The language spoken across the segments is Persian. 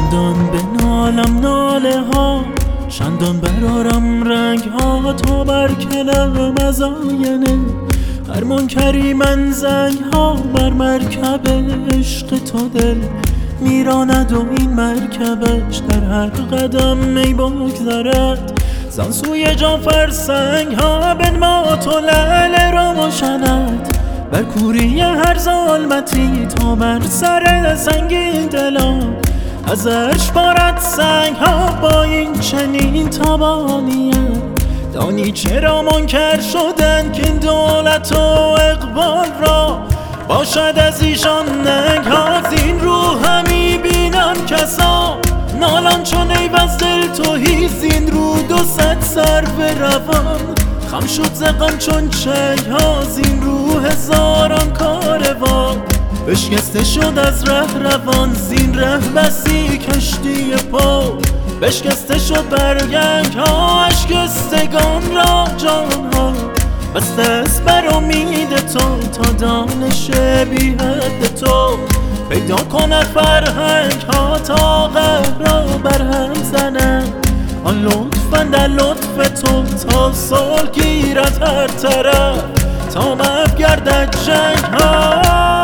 چندان به نالم ناله ها، چندان برارم رنگ ها تا برکنم از آینه هر منکری من زنگ ها بر مرکب عشق تو دل میراند و این مرکبش در هر قدم می بگذرد زان سوی جان فرسنگ ها بنما تو لعل روشنت بر کوری هر ظلمتی تا بر سر سنگین دلان ازش بارد سنگ ها با این چنین تابانیت دانی چرا منکر شدن که این دولت و اقبال را باشد از ایشان ننگ ها زین رو همی بینم کسا نالان چون ایوز دل توهی زین رو 200 سر به روان خم شد زغم چون چنگ ها زین رو هزاران کاروان بشکسته شد از ره روان زین ره بسی کشتی پا بشکسته شد برگنگ ها اشکستگان را جان ها بسته است بر امید تو تا دانش بی حد تو پیدا کند فرهنگ ها تا قهر را برهم زنند آن لطفاً در لطف تو تا صلح گیرد هر طرف تا محو گردد جنگ ها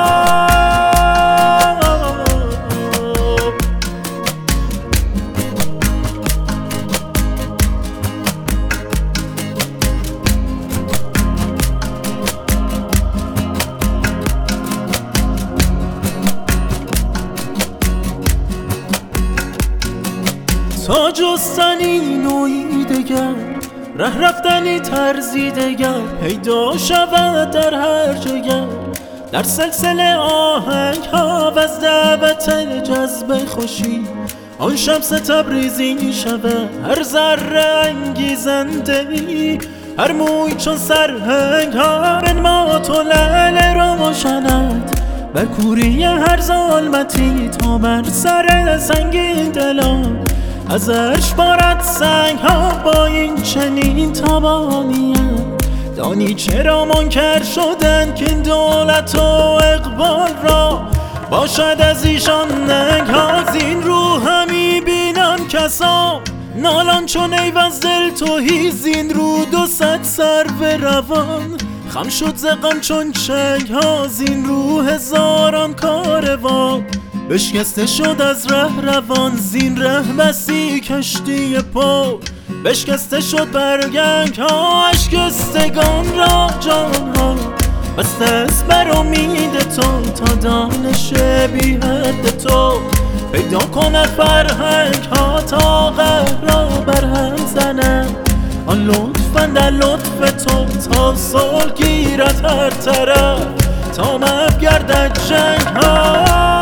تا جستنی نوعی دگر ره رفتنی طرزی دگر پیدا شود در هر جگر در سلسله آهنگ ها و از دعوت جذب خوشی آن شمس تبریزی شود هر ذره انگیزنده ای هر موی چون سرهنگ ها بنما تو لعل روشنت بر کوری هر ظلمتی تا بر سر سنگین دلان ازش بارد سنگ ها با این چنین تابانیت دانی چرا منکر شدن که این دولت و اقبال را باشد از ایشان ننگ ها زین رو همی بینم کسا نالان چون ایوز دل توهی زین رو 200 سر به روان خم شد زغم چون چنگ ها زین رو هزاران کاروان بشکسته شد از ره روان زین ره بسی کشتی پا بشکسته شد برگنگ ها اشکستگان را جان ها بسته است بر امید تو تا دانش بی حد تو پیدا کند فرهنگ ها تا قهر را برهم زنند آن لطفاً در لطف تو تا صلح گیرد هر طرف تا محو گردد جنگ ها